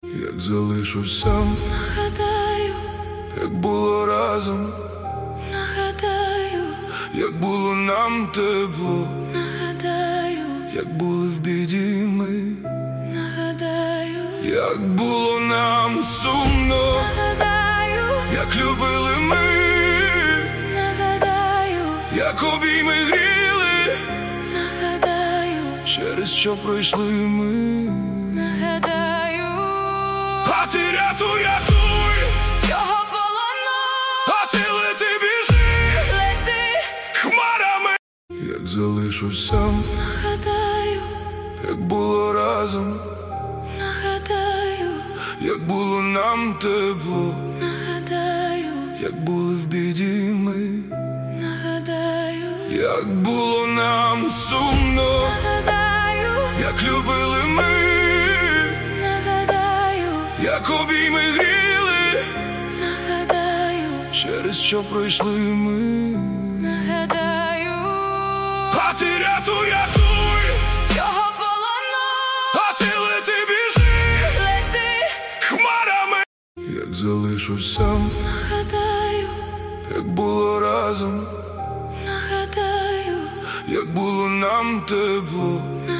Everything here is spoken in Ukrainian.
Як залишусь сам, нагадаю, як було разом, нагадаю, як було нам тепло, нагадаю, як були в біді ми, нагадаю, як було нам сумно, нагадаю, як любили ми, нагадаю, як обійми гріли, нагадаю, через що пройшли ми. нагадаю, А ти рятуй, рятуй, з цього полону, а ти лети, біжи лети, хмарами. Як залишусь сам, нагадаю, як було разом, нагадаю, як було нам тепло, нагадаю, як були в біді ми, нагадаю, як було нам сумно, нагадаю, як любили ми, нагадаю, як обійми гріли, нагадаю, через що пройшли ми. нагадаю, А ти рятуй, рятуй, з цього полону, а ти лети, біжи лети, хмарами. Як залишусь сам, нагадаю, як було разом, нагадаю, як було нам тепло,